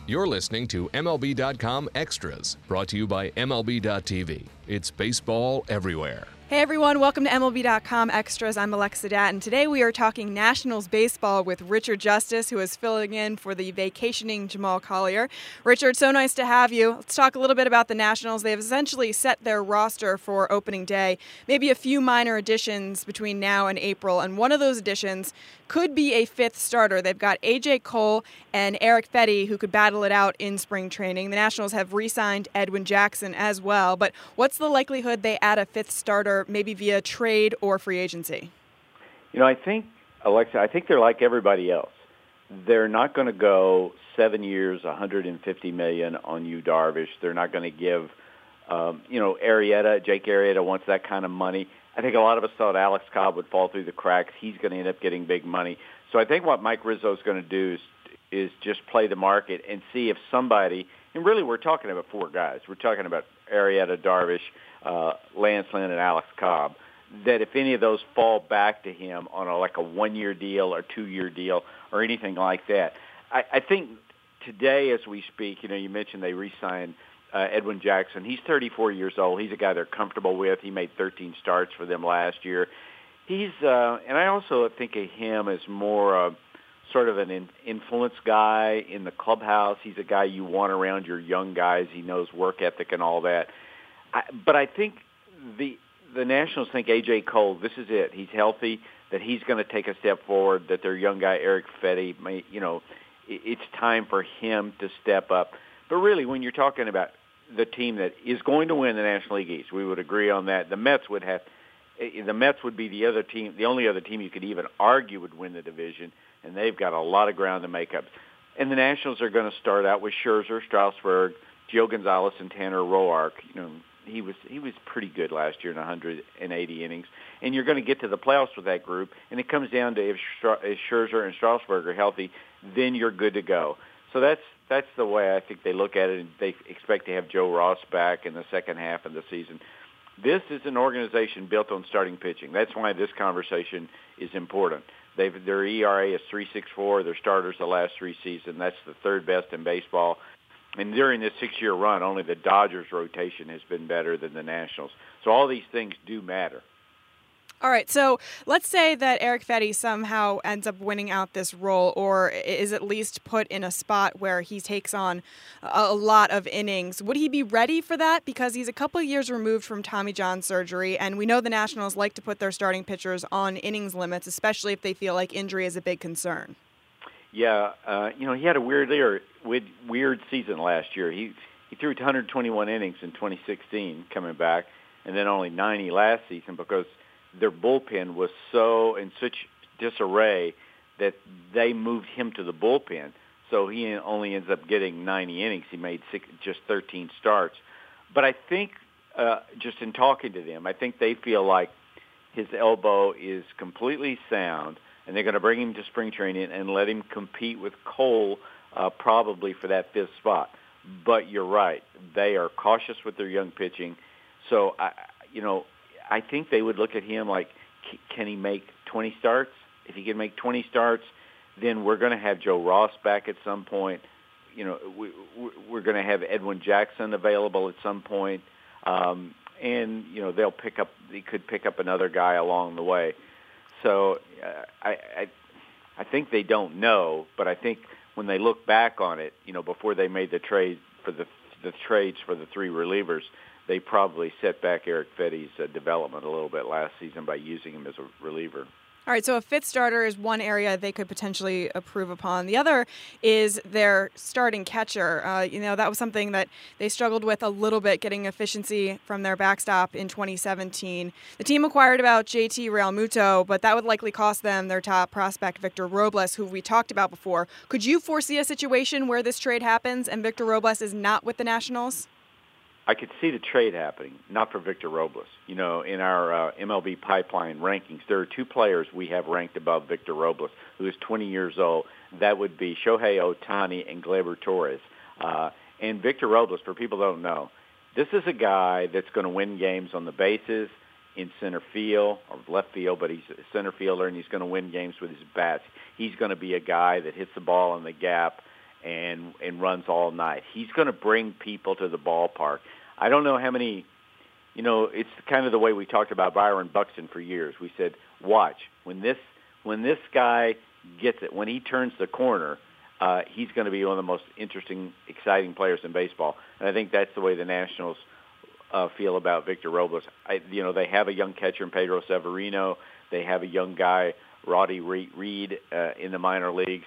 You're listening to MLB.com Extras, brought to you by MLB.tv. It's baseball everywhere. Hey everyone, welcome to MLB.com Extras. I'm Alexa Datton. Today we are talking Nationals baseball with Richard Justice, who is filling in for the vacationing Jamal Collier. Richard, so nice to have you. Let's talk a little bit about the Nationals. They have essentially set their roster for opening day. Maybe a few minor additions between now and April, and one of those additions could be a fifth starter. They've got A.J. Cole and Erick Fedde, who could battle it out in spring training. The Nationals have re-signed Edwin Jackson as well, but what's the likelihood they add a fifth starter, maybe via trade or free agency? You know, I think, Alexa, they're like everybody else. They're not going to go 7 years, $150 million on Yu Darvish. They're not going to give, Jake Arrieta wants that kind of money. I think a lot of us thought Alex Cobb would fall through the cracks. He's going to end up getting big money. So I think what Mike Rizzo is going to do is just play the market and see if somebody, and really we're talking about four guys. We're talking about Arrieta, Darvish, Lance Lynn, and Alex Cobb, that if any of those fall back to him on a 1-year deal or 2-year deal or anything like that. I think today as we speak, you mentioned they re-signed Edwin Jackson. He's 34 years old. He's a guy they're comfortable with. He made 13 starts for them last year. He's and I also think of him as more sort of an influence guy in the clubhouse. He's a guy you want around your young guys. He knows work ethic and all that. But I think the Nationals think A.J. Cole, this is it. He's healthy, that he's going to take a step forward, that their young guy Erick Fedde, it's time for him to step up. But really, when you're talking about the team that is going to win the National League East, we would agree on that. The Mets would be the other team, the only other team you could even argue would win the division, and they've got a lot of ground to make up. And the Nationals are going to start out with Scherzer, Strasburg, Gio Gonzalez, and Tanner Roark. He was pretty good last year in 180 innings. And you're going to get to the playoffs with that group, and it comes down to if Scherzer and Strasburg are healthy, then you're good to go. So that's the way I think they look at it, and they expect to have Joe Ross back in the second half of the season. This is an organization built on starting pitching. That's why this conversation is important. Their ERA is 3.64. Their starters the last three seasons. That's the third best in baseball. And during this 6-year run, only the Dodgers' rotation has been better than the Nationals. So all these things do matter. All right, so let's say that Erick Fedde somehow ends up winning out this role, or is at least put in a spot where he takes on a lot of innings. Would he be ready for that? Because he's a couple of years removed from Tommy John surgery, and we know the Nationals like to put their starting pitchers on innings limits, especially if they feel like injury is a big concern. Yeah, he had a weird season last year. He threw 121 innings in 2016 coming back, and then only 90 last season because their bullpen was in such disarray that they moved him to the bullpen. So he only ends up getting 90 innings. He made just 13 starts. But I think just in talking to them, I think they feel like his elbow is completely sound, and they're going to bring him to spring training and let him compete with Cole probably for that fifth spot. But you're right. They are cautious with their young pitching. So, I think they would look at him like, can he make 20 starts? If he can make 20 starts, then we're going to have Joe Ross back at some point. We're going to have Edwin Jackson available at some point. And, they could pick up another guy along the way. So I think they don't know, but I think when they look back on it, before they made the trade for the trades for the three relievers, they probably set back Erick Fedde's development a little bit last season by using him as a reliever. All right, so a fifth starter is one area they could potentially improve upon. The other is their starting catcher. That was something that they struggled with a little bit, getting efficiency from their backstop in 2017. The team acquired about JT Realmuto, but that would likely cost them their top prospect, Victor Robles, who we talked about before. Could you foresee a situation where this trade happens and Victor Robles is not with the Nationals? I could see the trade happening, not for Victor Robles. In our MLB pipeline rankings, there are two players we have ranked above Victor Robles, who is 20 years old. That would be Shohei Ohtani and Gleyber Torres. And Victor Robles, for people who don't know, this is a guy that's going to win games on the bases, in center field or left field, but he's a center fielder, and he's going to win games with his bats. He's going to be a guy that hits the ball in the gap and runs all night. He's going to bring people to the ballpark. I don't know how many, it's kind of the way we talked about Byron Buxton for years. We said, watch, when this guy gets it, when he turns the corner, he's going to be one of the most interesting, exciting players in baseball. And I think that's the way the Nationals feel about Victor Robles. They have a young catcher in Pedro Severino. They have a young guy, Roddy Reed, in the minor leagues.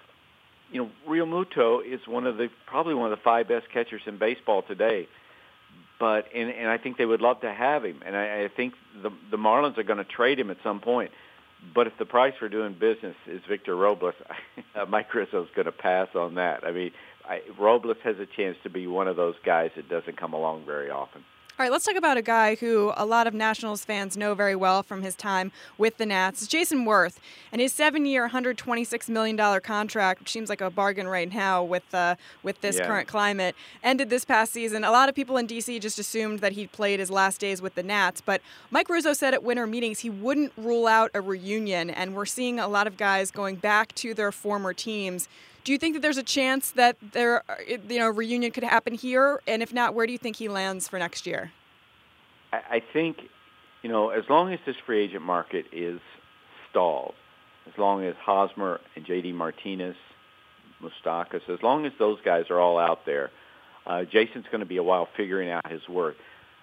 Real Muto is probably one of the 5 best catchers in baseball today. But and I think they would love to have him, and I think the Marlins are going to trade him at some point. But if the price for doing business is Victor Robles, Mike Rizzo's going to pass on that. I mean, Robles has a chance to be one of those guys that doesn't come along very often. All right, let's talk about a guy who a lot of Nationals fans know very well from his time with the Nats. It's Jason Worth, and his 7-year, $126 million contract, which seems like a bargain right now with this current climate, ended this past season. A lot of people in D.C. just assumed that he'd played his last days with the Nats, but Mike Rizzo said at winter meetings he wouldn't rule out a reunion, and we're seeing a lot of guys going back to their former teams. Do you think that there's a chance that reunion could happen here? And if not, where do you think he lands for next year? I think, as long as this free agent market is stalled, as long as Hosmer and J.D. Martinez, Moustakas, as long as those guys are all out there, Jason's going to be a while figuring out his worth.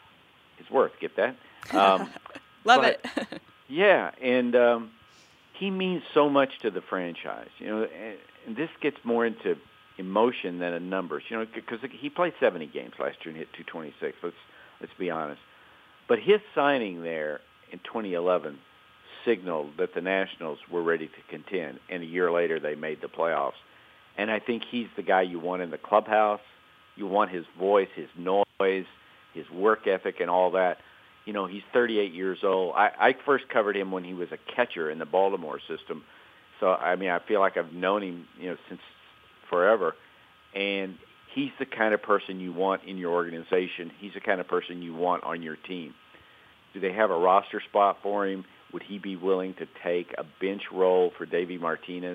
Get that? Love it. Yeah, and he means so much to the franchise, and this gets more into emotion than a numbers, because he played 70 games last year and hit 226. Let's be honest. But his signing there in 2011 signaled that the Nationals were ready to contend, and a year later they made the playoffs. And I think he's the guy you want in the clubhouse. You want his voice, his noise, his work ethic, and all that. He's 38 years old. I first covered him when he was a catcher in the Baltimore system. So, I feel like I've known him, since forever. And he's the kind of person you want in your organization. He's the kind of person you want on your team. Do they have a roster spot for him? Would he be willing to take a bench role for Davey Martinez?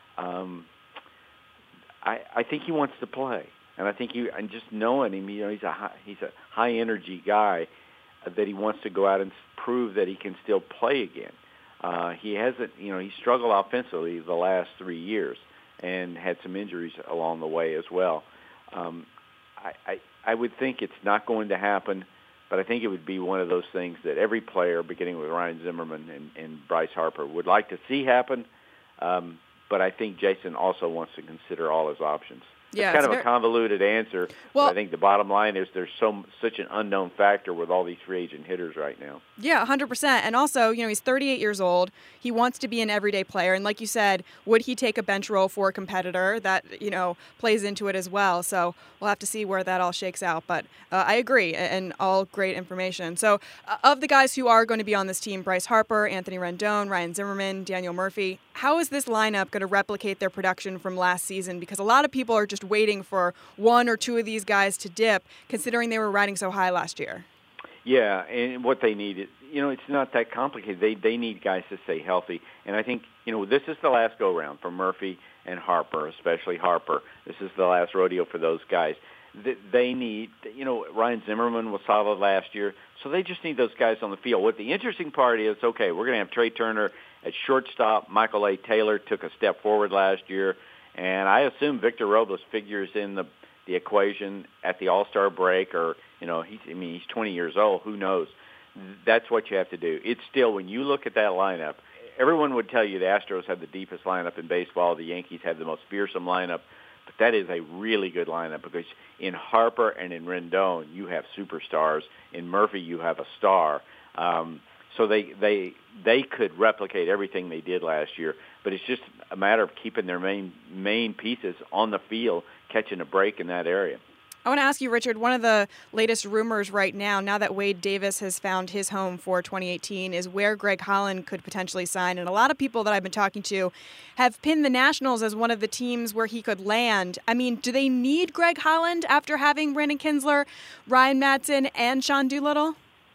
I think he wants to play. And I think and just knowing him, he's a high energy guy that he wants to go out and prove that he can still play again. He hasn't, he struggled offensively the last 3 years and had some injuries along the way as well. I would think it's not going to happen, but I think it would be one of those things that every player, beginning with Ryan Zimmerman and Bryce Harper, would like to see happen. But I think Jason also wants to consider all his options. Yeah, it's kind of a convoluted answer. Well, but I think the bottom line is there's such an unknown factor with all these free agent hitters right now. Yeah, 100%. And also, he's 38 years old. He wants to be an everyday player. And like you said, would he take a bench role for a competitor? That, plays into it as well. So we'll have to see where that all shakes out. But I agree, and all great information. So of the guys who are going to be on this team, Bryce Harper, Anthony Rendon, Ryan Zimmerman, Daniel Murphy, how is this lineup going to replicate their production from last season? Because a lot of people are just waiting for one or two of these guys to dip, considering they were riding so high last year. Yeah, and what they need is, it's not that complicated. They need guys to stay healthy. And I think, this is the last go-round for Murphy and Harper, especially Harper. This is the last rodeo for those guys. They need, Ryan Zimmerman was solid last year, so they just need those guys on the field. What the interesting part is, okay, we're going to have Trey Turner at shortstop. Michael A. Taylor took a step forward last year, and I assume Victor Robles figures in the equation at the All-Star break, or, he's 20 years old. Who knows? That's what you have to do. It's still, when you look at that lineup, everyone would tell you the Astros have the deepest lineup in baseball. The Yankees have the most fearsome lineup. But that is a really good lineup, because in Harper and in Rendon, you have superstars. In Murphy, you have a star. So they could replicate everything they did last year. But it's just a matter of keeping their main pieces on the field, catching a break in that area. I want to ask you, Richard, one of the latest rumors right now that Wade Davis has found his home for 2018, is where Greg Holland could potentially sign. And a lot of people that I've been talking to have pinned the Nationals as one of the teams where he could land. I mean, do they need Greg Holland after having Brandon Kinsler, Ryan Madson, and Sean Doolittle?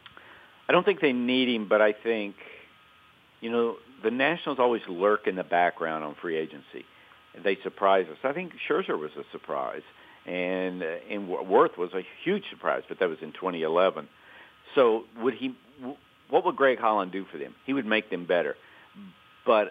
I don't think they need him, but I think, the Nationals always lurk in the background on free agency. they surprised us. I think Scherzer was a surprise, and Worth was a huge surprise, but that was in 2011. So what would Greg Holland do for them? He would make them better. But,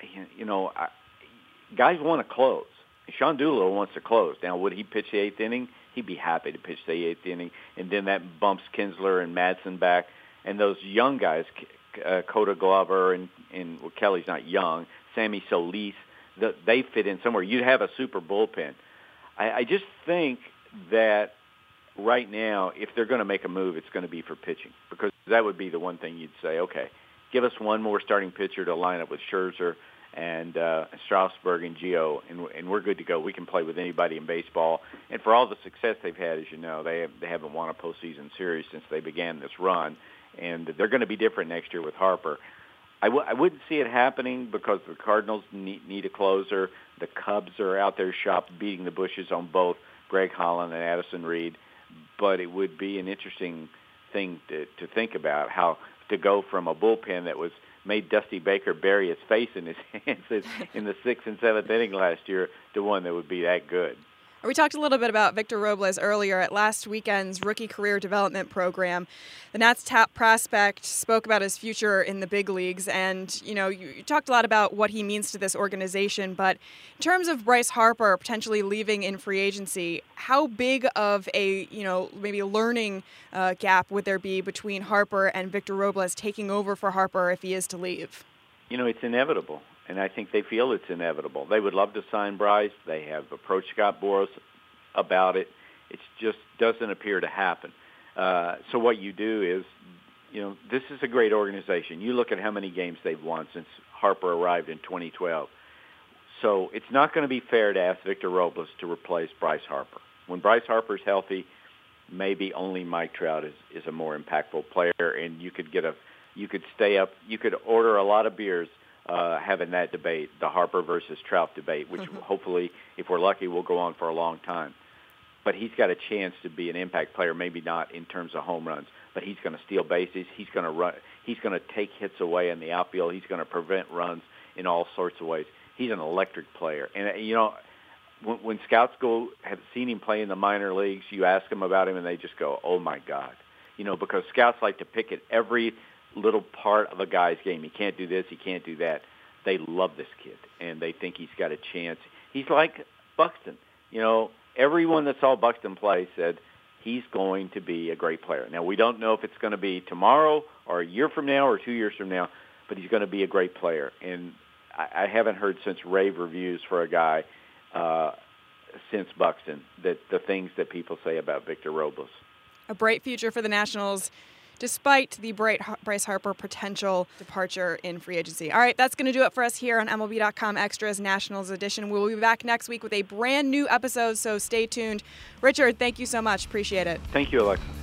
guys want to close. Sean Doolittle wants to close. Now, would he pitch the eighth inning? He'd be happy to pitch the eighth inning, and then that bumps Kinsler and Madsen back. And those young guys, Coda Glover and well, Kelly's not young, Sammy Solis, they fit in somewhere. You'd have a super bullpen. I just think that right now, if they're going to make a move, it's going to be for pitching, because that would be the one thing you'd say, okay, give us one more starting pitcher to line up with Scherzer and Strasburg and Gio, and we're good to go. We can play with anybody in baseball. And for all the success they've had, as you know, they haven't won a postseason series since they began this run, and they're going to be different next year with Harper. I wouldn't see it happening because the Cardinals need a closer. The Cubs are out there beating the bushes on both Greg Holland and Addison Reed. But it would be an interesting thing to think about, how to go from a bullpen that made Dusty Baker bury his face in his hands in the 6th and 7th inning last year to one that would be that good. We talked a little bit about Victor Robles earlier at last weekend's Rookie Career Development Program. The Nats' top prospect spoke about his future in the big leagues, and you talked a lot about what he means to this organization. But in terms of Bryce Harper potentially leaving in free agency, how big of a maybe learning gap would there be between Harper and Victor Robles taking over for Harper if he is to leave? It's inevitable. And I think they feel it's inevitable. They would love to sign Bryce. They have approached Scott Boras about it. It just doesn't appear to happen. So what you do is, this is a great organization. You look at how many games they've won since Harper arrived in 2012. So it's not going to be fair to ask Victor Robles to replace Bryce Harper. When Bryce Harper's healthy, maybe only Mike Trout is a more impactful player, and you could stay up. You could order a lot of beers having that debate, the Harper versus Trout debate, which hopefully, if we're lucky, will go on for a long time. But he's got a chance to be an impact player, maybe not in terms of home runs, but he's going to steal bases. He's going to run. He's going to take hits away in the outfield. He's going to prevent runs in all sorts of ways. He's an electric player. And, when scouts have seen him play in the minor leagues, you ask them about him, and they just go, oh, my God. Because scouts like to pick at every little part of a guy's game. He can't do this, he can't do that. They love this kid, and they think he's got a chance. He's like Buxton. Everyone that saw Buxton play said he's going to be a great player. Now, we don't know if it's going to be tomorrow or a year from now or 2 years from now, but he's going to be a great player. And I haven't heard since rave reviews for a guy since Buxton that the things that people say about Victor Robles. A bright future for the Nationals, despite the Bryce Harper potential departure in free agency. All right, that's going to do it for us here on MLB.com Extras Nationals Edition. We'll be back next week with a brand new episode, so stay tuned. Richard, thank you so much. Appreciate it. Thank you, Alexa.